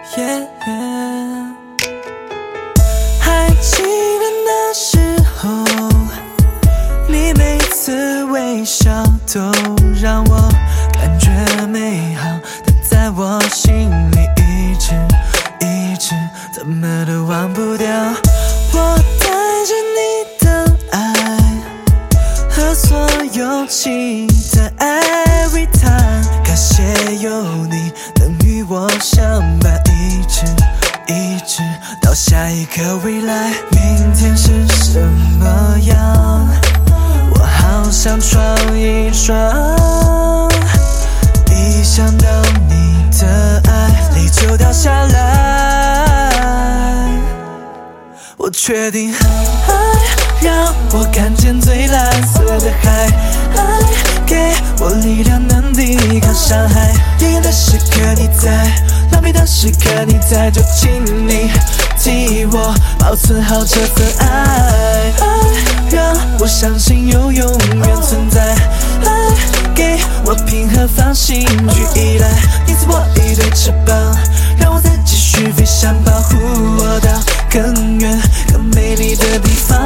Yeah. 还记得那时候，你每次微笑都让我感觉美好，但在我心里一直怎么都忘不掉。我带着你的爱和所有期待 ，Every time， 感谢有你能与我相伴，一直到下一个未来。明天是什么样？我好想闯一闯。一想到你的爱，泪就掉下来。我确定，爱让我看见最蓝色的海，爱给我力量能抵抗伤害。遗憾的时刻你在，狼狈的时刻你在，就请你替我保存好这份爱。爱让我相信有永远存在，爱给我平和放心去依赖。你赐我一对翅膀，让我再继续飞翔，保护我到更远更美丽的地方。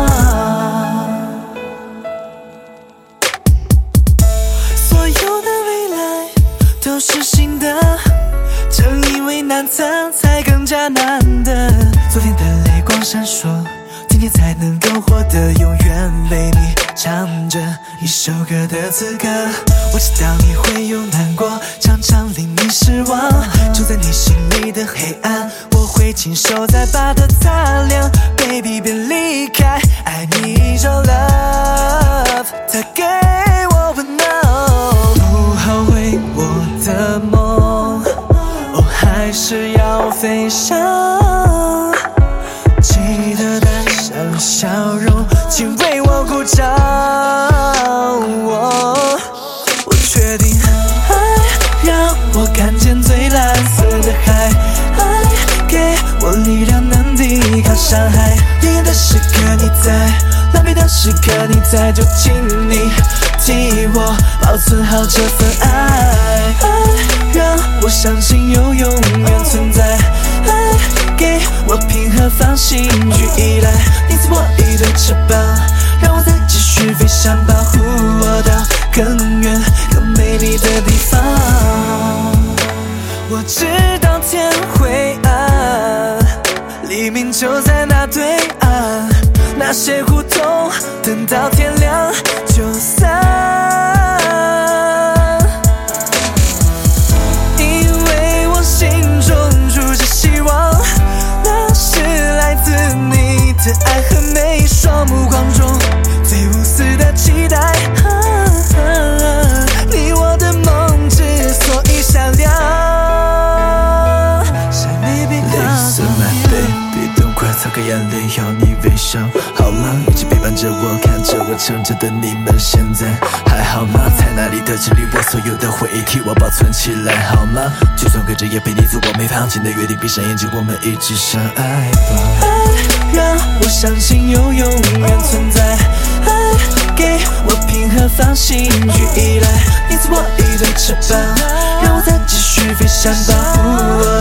所有的未来都是新的，正因为难测才更加难得。昨天的泪光闪烁，今天才能够活得永远为你唱着一首歌的资格。我知道你会有难过，常常令你失望，就在你心里的黑暗，我会亲手再把它擦亮。Baby 别离开，爱你一种 love， 它给我温暖。不后悔我的梦，哦还是要飞翔。记得带上笑容，请为我鼓掌。我确定，爱让我看见最蓝色的海，爱给我力量能抵抗伤害。遗憾的时刻你在，狼狈的时刻你在，就请你替我保存好这份爱。爱让我相信有永远存在，爱给我平和放心去依赖。你赐我一对翅膀，让我再继续飞翔，保护我到更远更美丽的地方。我知道天会暗，黎明就在那对岸，那些胡同等到天亮就散。因为我心中住着希望，那是来自你的爱和每双目光中最无私的期待。你我的梦之所以闪亮。擦干眼泪，要你微笑，好吗？一直陪伴着我，看着我成长的你们，现在还好吗？在哪里的这里，我所有的回忆替我保存起来，好吗？就算隔着夜陪你做我没放弃的约定，闭上眼睛，我们一直相爱吧。爱让我相信有永远存在，爱给我平和放心去依赖。你赐我一对翅膀，让我再继续飞翔，保护我